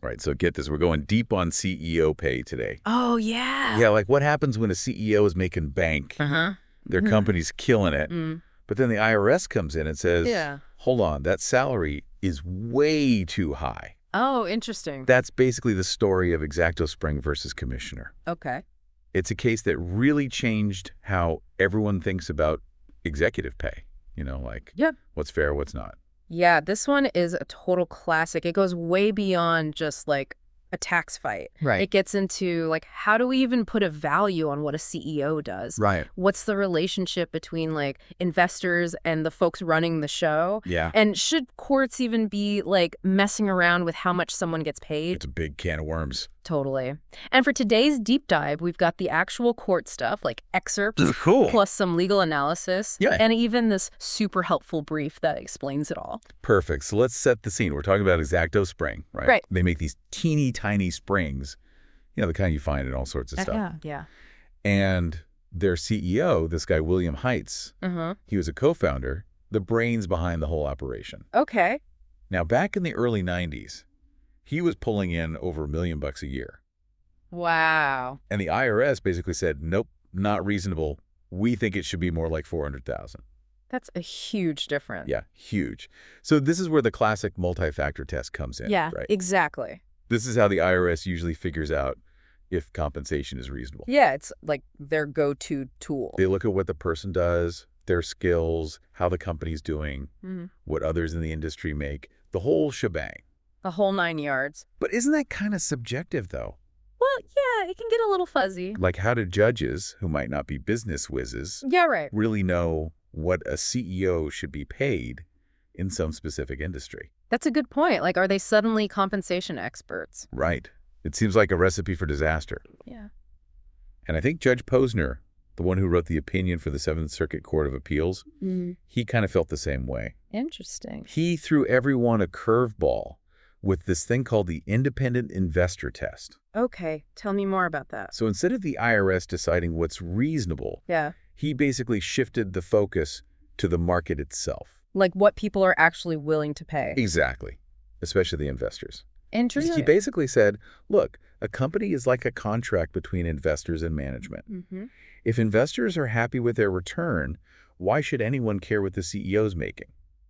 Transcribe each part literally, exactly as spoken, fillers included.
Right, so get this. We're going deep on C E O pay today. Oh, yeah. Yeah, like what happens when a C E O is making bank? Uh-huh. Their company's killing it. Mm. But then the I R S comes in and says, Yeah. hold on, that salary is way too high. Oh, interesting. That's basically the story of Exacto Spring versus Commissioner. Okay. It's a case that really changed how everyone thinks about executive pay. You know, like Yep. what's fair, what's not. Yeah, this one is a total classic. It goes way beyond just like a tax fight. Right. It gets into like, how do we even put a value on what a C E O does? Right. What's the relationship between like investors and the folks running the show? Yeah. And should courts even be like messing around with how much someone gets paid? It's a big can of worms. Totally. And for today's deep dive, we've got the actual court stuff, like excerpts, Cool. plus some legal analysis, Yeah. and even this super helpful brief that explains it all. Perfect. So let's set the scene. We're talking about Exacto Spring, right? Right. They make these teeny tiny springs, you know, the kind you find in all sorts of Uh, stuff. yeah, yeah. And their C E O, this guy, William Heitz, Uh-huh. he was a co-founder, the brains behind the whole operation. Okay. Now, back in the early nineties, he was pulling in over a million bucks a year. Wow. And the I R S basically said, nope, not reasonable. We think it should be more like four hundred thousand. That's a huge difference. Yeah, huge. So this is where the classic multi-factor test comes in, Yeah, right? exactly. This is how the I R S usually figures out if compensation is reasonable. Yeah, it's like their go-to tool. They look at what the person does, their skills, how the company's doing, Mhm. what others in the industry make, the whole shebang. The whole nine yards. But isn't that kind of subjective, though? Well, yeah, it can get a little fuzzy. Like, how do judges, who might not be business whizzes, Yeah, right. really know what a C E O should be paid in some specific industry? That's a good point. Like, are they suddenly compensation experts? Right. It seems like a recipe for disaster. Yeah. And I think Judge Posner, the one who wrote the opinion for the Seventh Circuit Court of Appeals, Mm. he kind of felt the same way. Interesting. He threw everyone a curveball with this thing called the independent investor test. Okay, tell me more about that. So instead of the I R S deciding what's reasonable, Yeah. he basically shifted the focus to the market itself. Like what people are actually willing to pay. Exactly, especially the investors. Interesting. He basically said, look, a company is like a contract between investors and management. Mm-hmm. If investors are happy with their return, why should anyone care what the C E O's making?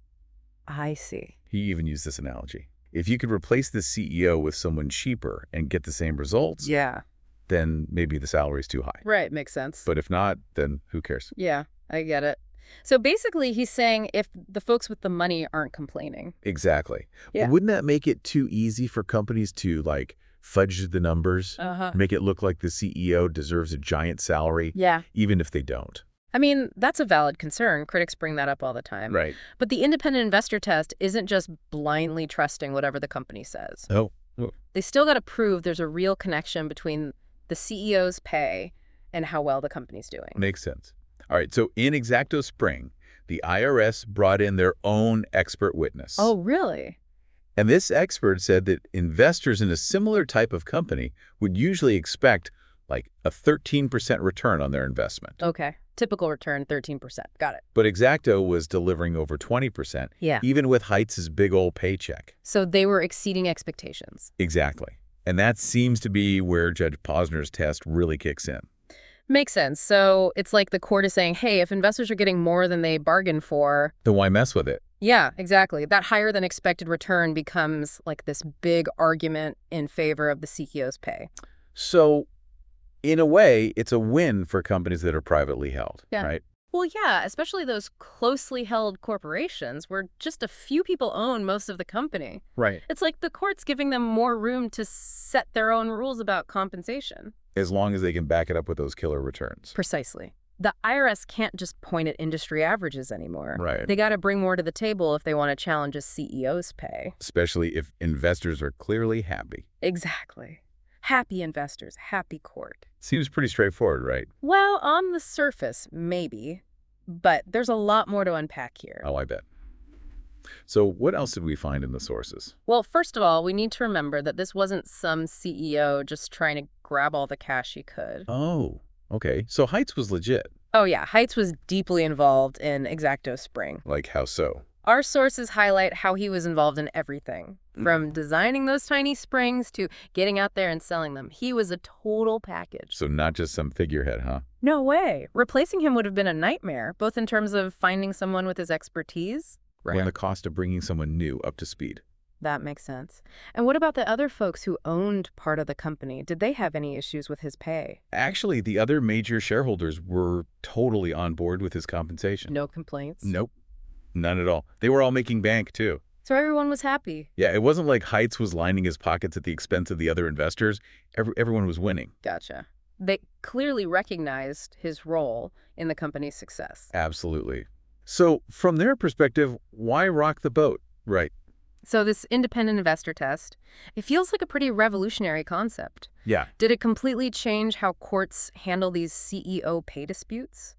I see. He even used this analogy. If you could replace the C E O with someone cheaper and get the same results, Yeah. then maybe the salary's too high. Right, makes sense. But if not, then who cares? Yeah, I get it. So basically, he's saying if the folks with the money aren't complaining. Exactly. Yeah. Wouldn't that make it too easy for companies to, like, fudge the numbers, Uh-huh. make it look like the C E O deserves a giant salary, Yeah. even if they don't? I mean, that's a valid concern. Critics bring that up all the time. Right. But the independent investor test isn't just blindly trusting whatever the company says. Oh. They still got to prove there's a real connection between the C E O's pay and how well the company's doing. Makes sense. All right, so in Exacto Spring, the I R S brought in their own expert witness. Oh, really? And this expert said that investors in a similar type of company would usually expect like a thirteen percent return on their investment. Okay. Typical return, thirteen percent. Got it. But Exacto was delivering over twenty percent, Yeah. even with Heitz's big old paycheck. So they were exceeding expectations. Exactly. And that seems to be where Judge Posner's test really kicks in. Makes sense. So it's like the court is saying, hey, if investors are getting more than they bargained for. Then why mess with it? Yeah, exactly. That higher than expected return becomes like this big argument in favor of the C E O's pay. So in a way, it's a win for companies that are privately held, Yeah. right? Well, yeah, especially those closely held corporations where just a few people own most of the company. Right. It's like the court's giving them more room to set their own rules about compensation. As long as they can back it up with those killer returns. Precisely. The I R S can't just point at industry averages anymore. Right. They got to bring more to the table if they want to challenge a C E O's pay. Especially if investors are clearly happy. Exactly. Happy investors, happy court. Seems pretty straightforward, right? Well, on the surface, maybe. But there's a lot more to unpack here. Oh, I bet. So what else did we find in the sources? Well, first of all, we need to remember that this wasn't some C E O just trying to grab all the cash he could. Oh, okay. So Heitz was legit. Oh, yeah. Heitz was deeply involved in Exacto Spring. Like how so? Our sources highlight how he was involved in everything, from designing those tiny springs to getting out there and selling them. He was a total package. So not just some figurehead, huh? No way. Replacing him would have been a nightmare, both in terms of finding someone with his expertise. And the cost of bringing someone new up to speed. That makes sense. And what about the other folks who owned part of the company? Did they have any issues with his pay? Actually, the other major shareholders were totally on board with his compensation. No complaints? Nope. None at all. They were all making bank, too. So everyone was happy? Yeah, it wasn't like Heights was lining his pockets at the expense of the other investors. Every, everyone was winning. Gotcha. They clearly recognized his role in the company's success. Absolutely. So from their perspective, why rock the boat? Right. So this independent investor test, it feels like a pretty revolutionary concept. Yeah. Did it completely change how courts handle these C E O pay disputes?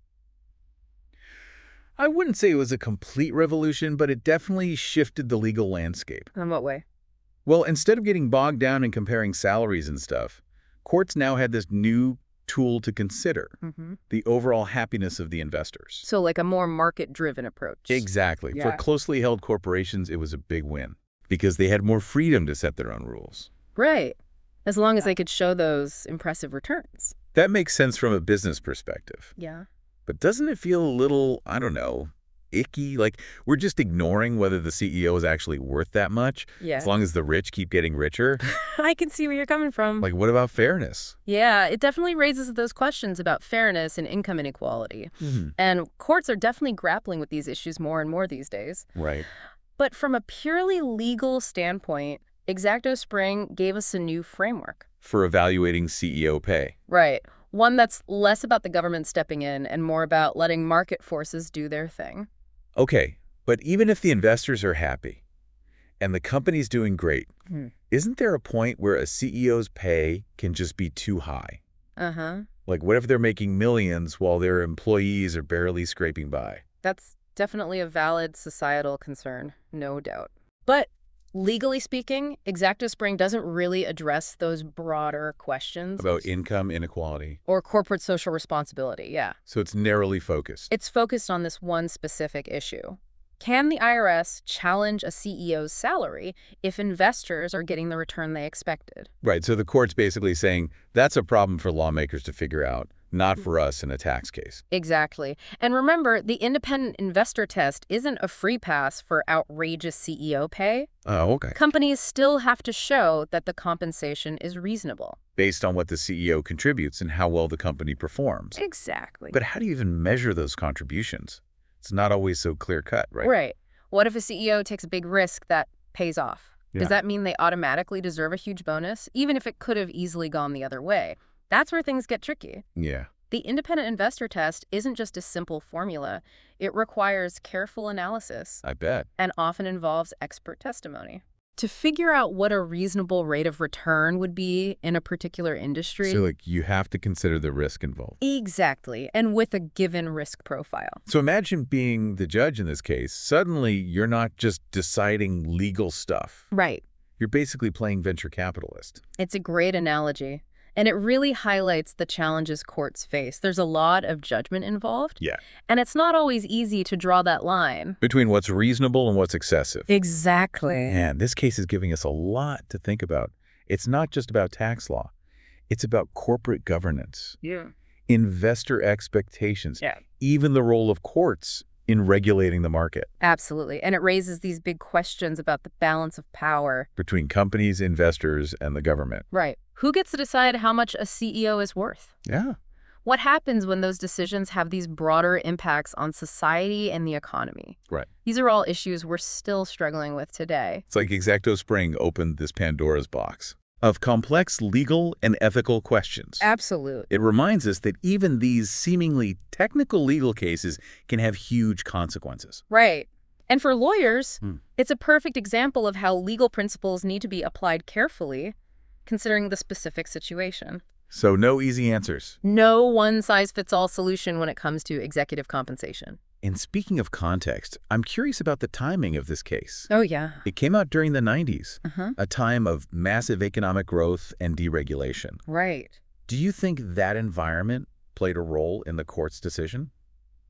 I wouldn't say it was a complete revolution, but it definitely shifted the legal landscape. In what way? Well, instead of getting bogged down in comparing salaries and stuff, courts now had this new tool to consider, Mm-hmm. the overall happiness of the investors. So like a more market-driven approach. Exactly. Yeah. For closely held corporations, it was a big win because they had more freedom to set their own rules. Right. As long as they could show those impressive returns. That makes sense from a business perspective. Yeah. But doesn't it feel a little, I don't know, icky? Like we're just ignoring whether the C E O is actually worth that much Yeah. as long as the rich keep getting richer? I can see where you're coming from. Like, what about fairness? Yeah, it definitely raises those questions about fairness and income inequality. Mm-hmm. And courts are definitely grappling with these issues more and more these days. Right. But from a purely legal standpoint, Exacto Spring gave us a new framework. For evaluating C E O pay. Right. One that's less about the government stepping in and more about letting market forces do their thing. Okay, but even if the investors are happy and the company's doing great, Hmm. isn't there a point where a C E O's pay can just be too high? Uh-huh. Like, what if they're making millions while their employees are barely scraping by? That's definitely a valid societal concern, no doubt. But legally speaking, Exacto Spring doesn't really address those broader questions. About income inequality. Or corporate social responsibility, yeah. So it's narrowly focused. It's focused on this one specific issue. Can the I R S challenge a C E O's salary if investors are getting the return they expected? Right, so the court's basically saying that's a problem for lawmakers to figure out, not for us in a tax case. Exactly. And remember, the independent investor test isn't a free pass for outrageous C E O pay. Oh, okay. Companies still have to show that the compensation is reasonable. Based on what the C E O contributes and how well the company performs. Exactly. But how do you even measure those contributions? It's not always so clear-cut, right? Right. What if a C E O takes a big risk that pays off? Yeah. Does that mean they automatically deserve a huge bonus, even if it could have easily gone the other way? That's where things get tricky. Yeah. The independent investor test isn't just a simple formula. It requires careful analysis I bet. and often involves expert testimony. To figure out what a reasonable rate of return would be in a particular industry. So, like, you have to consider the risk involved. Exactly, and with a given risk profile. So imagine being the judge in this case. Suddenly, you're not just deciding legal stuff. Right. You're basically playing venture capitalist. It's a great analogy. And it really highlights the challenges courts face. There's a lot of judgment involved. Yeah. And it's not always easy to draw that line. Between what's reasonable and what's excessive. Exactly. Man, this case is giving us a lot to think about. It's not just about tax law. It's about corporate governance, Yeah. investor expectations, Yeah. even the role of courts in regulating the market Absolutely. And it raises these big questions about the balance of power. between companies, investors, and the government. Right. Who gets to decide how much a C E O is worth? Yeah. What happens when those decisions have these broader impacts on society and the economy? Right. These are all issues we're still struggling with today. It's like Exacto Spring opened this Pandora's box of complex legal and ethical questions. Absolutely. It reminds us that even these seemingly technical legal cases can have huge consequences. Right. And for lawyers, Hmm. it's a perfect example of how legal principles need to be applied carefully, considering the specific situation. So no easy answers. No one-size-fits-all solution when it comes to executive compensation. And speaking of context, I'm curious about the timing of this case. Oh, yeah. It came out during the nineties, Uh-huh. a time of massive economic growth and deregulation. Right. Do you think that environment played a role in the court's decision?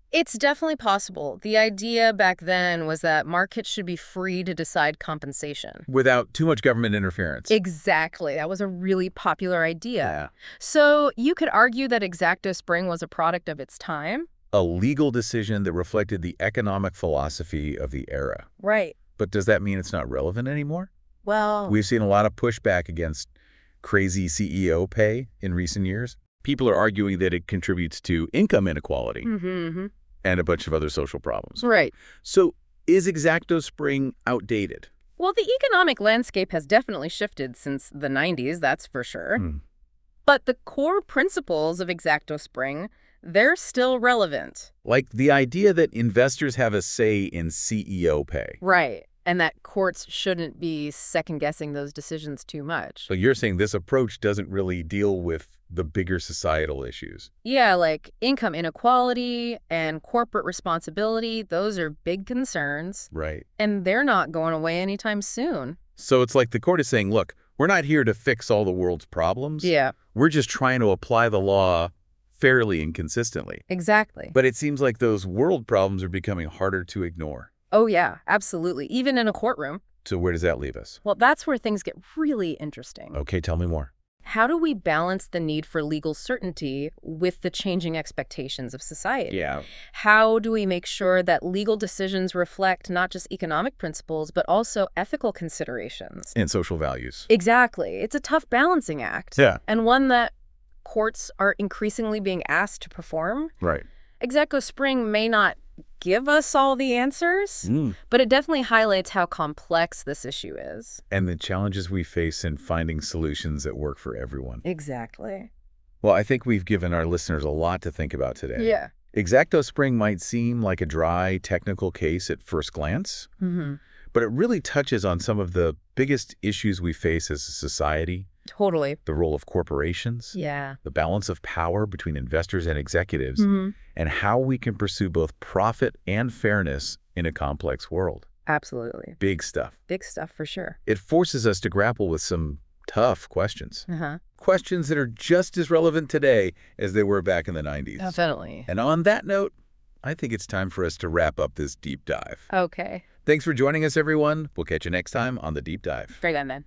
It's definitely possible. The idea back then was that markets should be free to decide compensation. Without too much government interference. Exactly. That was a really popular idea. Yeah. So you could argue that X-Acto Spring was a product of its time. A legal decision that reflected the economic philosophy of the era. Right. But does that mean it's not relevant anymore? Well, We've seen a lot of pushback against crazy C E O pay in recent years. People are arguing that it contributes to income inequality mm-hmm. and a bunch of other social problems. Right. So is X-Acto Spring outdated? Well, the economic landscape has definitely shifted since the nineties, that's for sure. Hmm. But the core principles of X-Acto Spring, they're still relevant. Like the idea that investors have a say in C E O pay. Right. And that courts shouldn't be second-guessing those decisions too much. So you're saying this approach doesn't really deal with the bigger societal issues. Yeah, like income inequality and corporate responsibility, those are big concerns. Right. And they're not going away anytime soon. So it's like the court is saying, look, we're not here to fix all the world's problems. Yeah. We're just trying to apply the law fairly and consistently. Exactly. But it seems like those world problems are becoming harder to ignore. Oh, yeah, absolutely. Even in a courtroom. So where does that leave us? Well, that's where things get really interesting. Okay, tell me more. How do we balance the need for legal certainty with the changing expectations of society? Yeah. How do we make sure that legal decisions reflect not just economic principles, but also ethical considerations? And social values. Exactly. It's a tough balancing act. Yeah. And one that courts are increasingly being asked to perform. Right. X-Acto Spring may not give us all the answers, Mm. but it definitely highlights how complex this issue is. And the challenges we face in finding solutions that work for everyone. Exactly. Well, I think we've given our listeners a lot to think about today. Yeah. X-Acto Spring might seem like a dry, technical case at first glance, Mm-hmm. but it really touches on some of the biggest issues we face as a society. Totally. The role of corporations, Yeah. the balance of power between investors and executives, Mm-hmm. and how we can pursue both profit and fairness in a complex world. Absolutely. Big stuff. Big stuff for sure. It forces us to grapple with some tough questions. Uh-huh. Questions that are just as relevant today as they were back in the nineties. Definitely. And on that note, I think it's time for us to wrap up this deep dive. Okay. Thanks for joining us, everyone. We'll catch you next time on The Deep Dive. Very good then.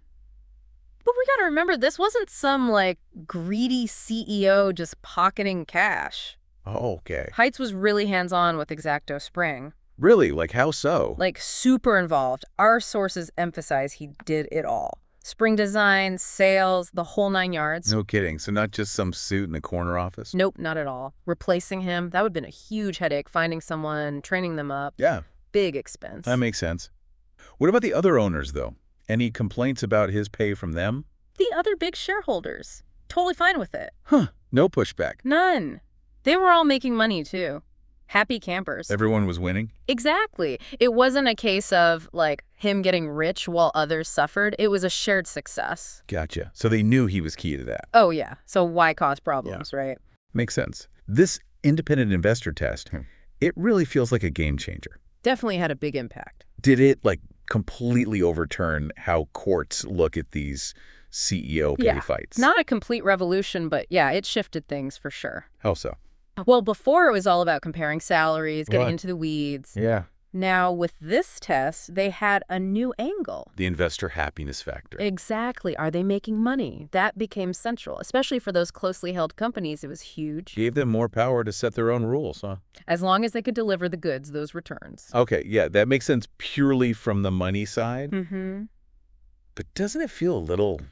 But we gotta remember, this wasn't some, like, greedy C E O just pocketing cash. Oh, okay. Heights was really hands-on with X-Acto Spring. Really? Like how so? Like, super involved. Our sources emphasize he did it all. Spring design, sales, the whole nine yards. No kidding. So not just some suit in a corner office? Nope, not at all. Replacing him, that would have been a huge headache. Finding someone, training them up. Yeah, Big expense. that makes sense. What about the other owners, though? Any complaints about his pay from them? The other big shareholders. Totally fine with it. Huh. No pushback. None. They were all making money, too. Happy campers. Everyone was winning? Exactly. It wasn't a case of, like, him getting rich while others suffered. It was a shared success. Gotcha. So they knew he was key to that. Oh, yeah. So why cause problems, right? Makes sense. This independent investor test, it really feels like a game changer. Definitely had a big impact. Did it, like, completely overturn how courts look at these C E O pay Yeah. fights? Not a complete revolution, but yeah, it shifted things for sure. How so? Well, before it was all about comparing salaries, getting Right. into the weeds. Yeah. Now, with this test, they had a new angle. The investor happiness factor. Exactly. Are they making money? That became central, especially for those closely held companies. It was huge. Gave them more power to set their own rules, huh? As long as they could deliver the goods, those returns. Okay, yeah, that makes sense purely from the money side. Mm-hmm. But doesn't it feel a little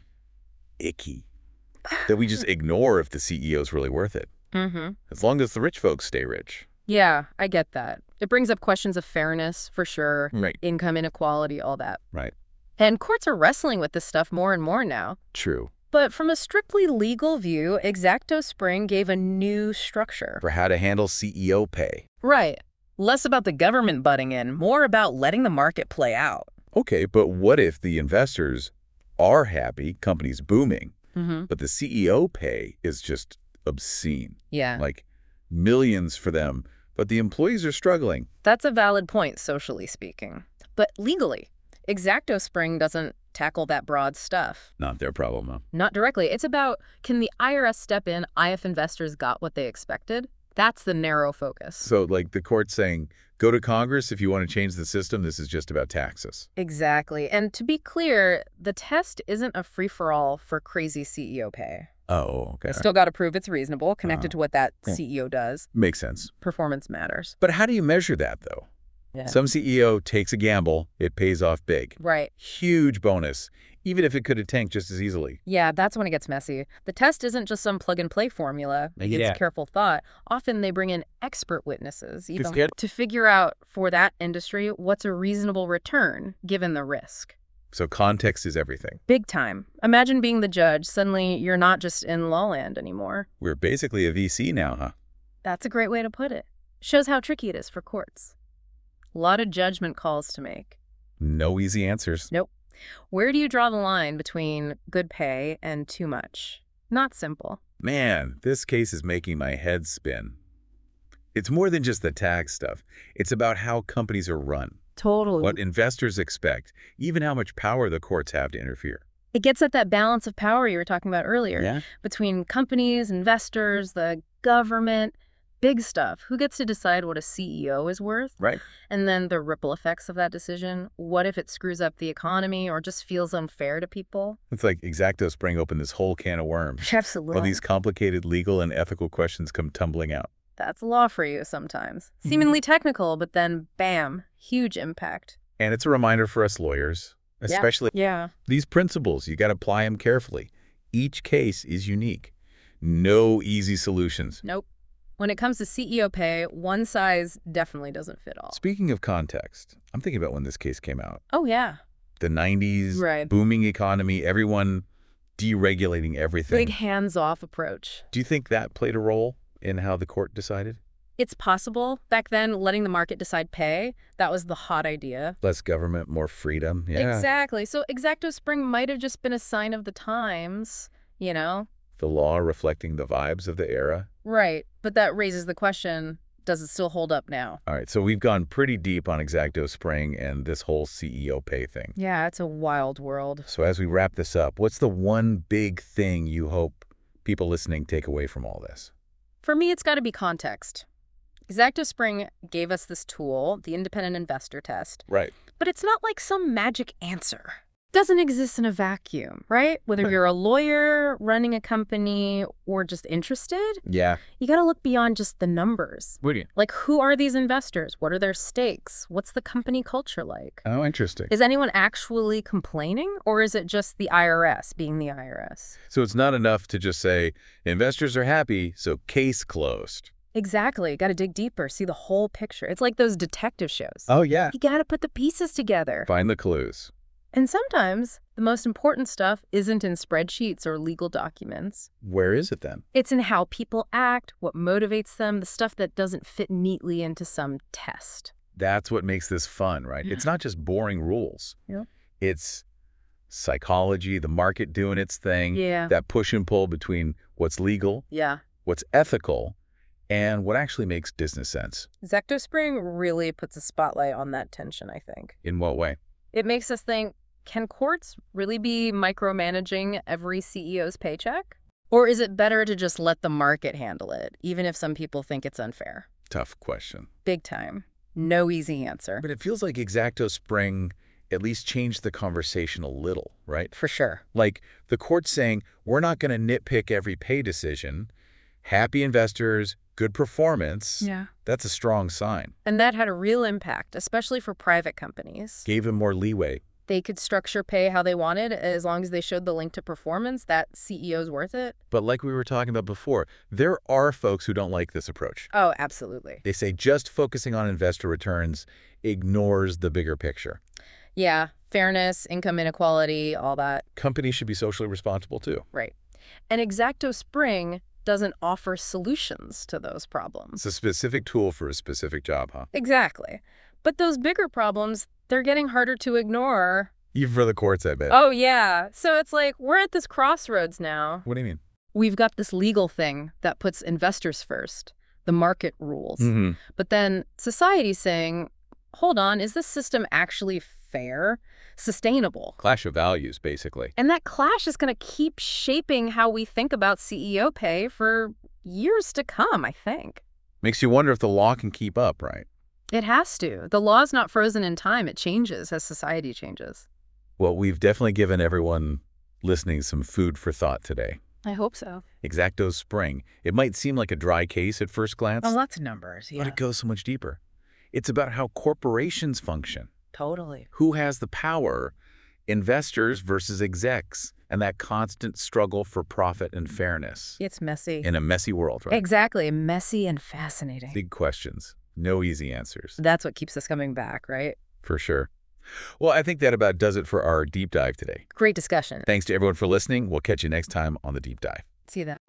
icky that we just ignore if the C E O's really worth it? Mm-hmm. As long as the rich folks stay rich. Yeah, I get that. It brings up questions of fairness, for sure. Right. Income inequality, all that. Right. And courts are wrestling with this stuff more and more now. True. But from a strictly legal view, X-Acto Spring gave a new structure. For how to handle C E O pay. Right. Less about the government butting in, more about letting the market play out. Okay, but what if the investors are happy, companies booming, Mm-hmm. but the C E O pay is just obscene? Yeah. Like millions for them, but the employees are struggling. That's a valid point, socially speaking. But legally, X-Acto Spring doesn't tackle that broad stuff. Not their problem, huh? Not directly. It's about, can the I R S step in if investors got what they expected? That's the narrow focus. So, like, the court's saying, go to Congress if you want to change the system. This is just about taxes. Exactly. And to be clear, the test isn't a free-for-all for crazy C E O pay. Oh, okay. Still got to prove it's reasonable, connected Uh-huh. to what that Yeah. C E O does. Makes sense. Performance matters. But how do you measure that, though? Yeah. Some C E O takes a gamble. It pays off big. Right. Huge bonus, even if it could have tanked just as easily. Yeah, that's when it gets messy. The test isn't just some plug-and-play formula. It Yeah. gets careful thought. Often they bring in expert witnesses, even scared? to figure out for that industry what's a reasonable return given the risk. So context is everything. Big time. Imagine being the judge. Suddenly, you're not just in law land anymore. We're basically a V C now, huh? That's a great way to put it. Shows how tricky it is for courts. A lot of judgment calls to make. No easy answers. Nope. Where do you draw the line between good pay and too much? Not simple. Man, this case is making my head spin. It's more than just the tax stuff. It's about how companies are run, Totally. what investors expect, even how much power the courts have to interfere. It gets at that balance of power you were talking about earlier. Yeah? Between companies, investors, the government, big stuff. Who gets to decide what a C E O is worth? Right. And then the ripple effects of that decision. What if it screws up the economy or just feels unfair to people? It's like Exacto Spring opened this whole can of worms. Absolutely. All these complicated legal and ethical questions come tumbling out. That's law for you sometimes. Seemingly technical, but then bam, huge impact. And it's a reminder for us lawyers, especially Yeah. these principles. You got to apply them carefully. Each case is unique. No easy solutions. Nope. When it comes to C E O pay, one size definitely doesn't fit all. Speaking of context, I'm thinking about when this case came out. Oh, yeah. The nineties, Right. booming economy, everyone deregulating everything. Big hands-off approach. Do you think that played a role in how the court decided? It's possible. Back then, letting the market decide pay, that was the hot idea. Less government, more freedom. Yeah. Exactly. So Exacto Spring might have just been a sign of the times, you know? The law reflecting the vibes of the era. Right. But that raises the question, does it still hold up now? All right, so we've gone pretty deep on Exacto Spring and this whole C E O pay thing. Yeah, it's a wild world. So as we wrap this up, what's the one big thing you hope people listening take away from all this? For me, it's got to be context. Exacto Spring gave us this tool, the independent investor test, Right. but it's not like some magic answer. It doesn't exist in a vacuum, right? Whether you're a lawyer running a company or just interested, Yeah. you got to look beyond just the numbers. What do you? Like, who are these investors? What are their stakes? What's the company culture like? Oh, interesting. Is anyone actually complaining, or is it just the I R S being the I R S? So it's not enough to just say, investors are happy, so case closed. Exactly. Got to dig deeper, see the whole picture. It's like those detective shows. Oh, yeah. You got to put the pieces together. Find the clues. And sometimes the most important stuff isn't in spreadsheets or legal documents. Where is it then? It's in how people act, what motivates them, the stuff that doesn't fit neatly into some test. That's what makes this fun, right? Yeah. It's not just boring rules. Yeah. It's psychology, the market doing its thing, Yeah. that push and pull between what's legal, Yeah. what's ethical, and what actually makes business sense. Exacto Spring really puts a spotlight on that tension, I think. In what way? It makes us think, can courts really be micromanaging every C E O's paycheck? Or is it better to just let the market handle it, even if some people think it's unfair? Tough question. Big time. No easy answer. But it feels like Exacto Spring at least changed the conversation a little, right? For sure. Like the court saying, we're not going to nitpick every pay decision. Happy investors, good performance. Yeah. That's a strong sign. And that had a real impact, especially for private companies. Gave them more leeway. They could structure pay how they wanted as long as they showed the link to performance. That C E O's worth it. But like we were talking about before, there are folks who don't like this approach. Oh, absolutely. They say just focusing on investor returns ignores the bigger picture. Yeah. Fairness, income inequality, all that. Companies should be socially responsible too. Right. And Exacto Spring doesn't offer solutions to those problems. It's a specific tool for a specific job, huh? Exactly. But those bigger problems, they're getting harder to ignore. Even for the courts, I bet. Oh, yeah. So it's like, we're at this crossroads now. What do you mean? We've got this legal thing that puts investors first, the market rules. Mm-hmm. But then society's saying, hold on, is this system actually fair, sustainable? Clash of values, basically. And that clash is going to keep shaping how we think about C E O pay for years to come, I think. Makes you wonder if the law can keep up, right? It has to. The law's not frozen in time. It changes as society changes. Well, we've definitely given everyone listening some food for thought today. I hope so. X-Acto Spring. It might seem like a dry case at first glance, Oh, lots of numbers, yeah. but it goes so much deeper. It's about how corporations function. Totally. Who has the power? Investors versus execs, and that constant struggle for profit and fairness. It's messy. In a messy world, right? Exactly. Messy and fascinating. Big questions. No easy answers. That's what keeps us coming back, right? For sure. Well, I think that about does it for our deep dive today. Great discussion. Thanks to everyone for listening. We'll catch you next time on the deep dive. See you then.